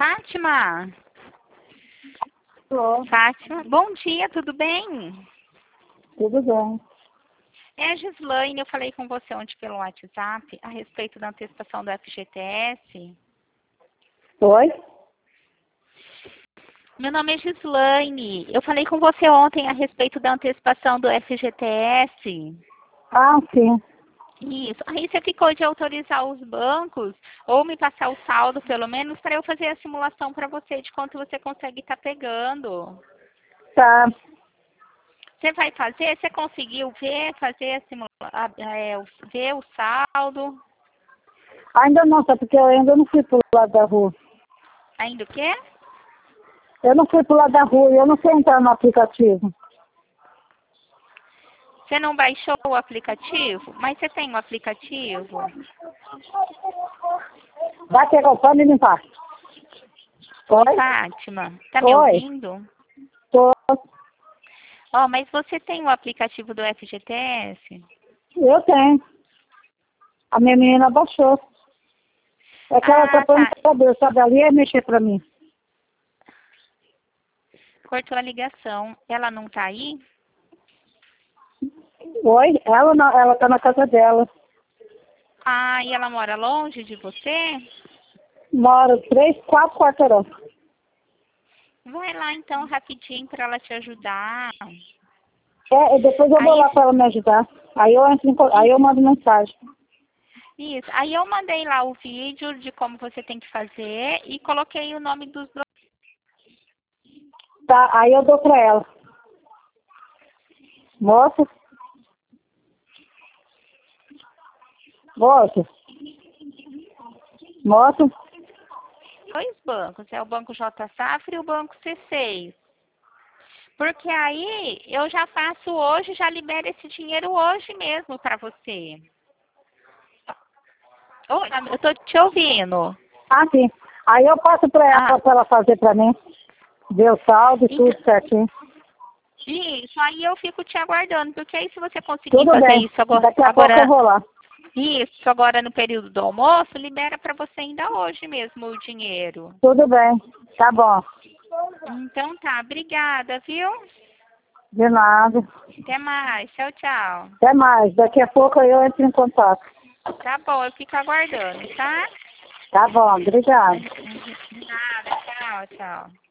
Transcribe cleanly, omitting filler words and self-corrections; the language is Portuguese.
Fátima? Alô, Fátima? Bom dia, tudo bem? tudo bem? É a Gislaine, eu falei com você ontem pelo WhatsApp a respeito da antecipação do FGTS. Oi? Meu nome é Gislaine. Eu falei com você ontem a respeito da antecipação do FGTS. Ah, sim. Isso. Aí você ficou de autorizar os bancos ou me passar o saldo, pelo menos, para eu fazer a simulação para você de quanto você consegue estar pegando. Tá. Você vai fazer? Você conseguiu ver, fazer a ver o saldo? Ainda não, sabe porque eu ainda não fui pro lado da rua. Ainda o quê? Eu não fui pro lado da rua e eu não sei entrar no aplicativo. Você não baixou o aplicativo? Mas você tem o aplicativo? Vai pegar o pano e limpar. Oi? Fátima, tá me Oi? ouvindo? Tô. Ó, mas você tem o aplicativo do FGTS? Eu tenho. A minha menina baixou. É que ela tá pondo Tá. saber, sabe? Ali é mexer pra mim. Cortou a ligação. Ela não tá aí? Oi? Ela não, ela tá na casa dela. Ah, e ela mora longe de você? Mora 3, 4 quarteirão. Vai lá então rapidinho para ela te ajudar. É, e depois eu vou Aí, lá pra ela me ajudar. Aí eu mando mensagem. isso. Aí eu mandei lá o vídeo de como você tem que fazer e coloquei o nome dos dois. Tá, aí eu dou pra ela. Moça? Moça? Moça? Bancos. É o Banco J Safra e o Banco C6. Porque aí eu já faço hoje, já libero esse dinheiro hoje mesmo para você. Oi, eu tô te ouvindo. Ah, sim. Aí eu passo Ah, pra ela fazer pra mim. Ver o saldo e então, tudo certinho. isso, aí eu fico te aguardando, porque aí se você conseguir Tudo fazer bem. isso agora, Daqui a pouco eu vou lá. isso agora no período do almoço, libera para você ainda hoje mesmo o dinheiro. Tudo bem. Tá bom. Então tá, obrigada, viu? De nada. Até mais, tchau, tchau. Até mais. Daqui a pouco eu entro em contato. Tá bom, eu fico aguardando, tá? Tá bom. Obrigada. De nada, tchau, tchau.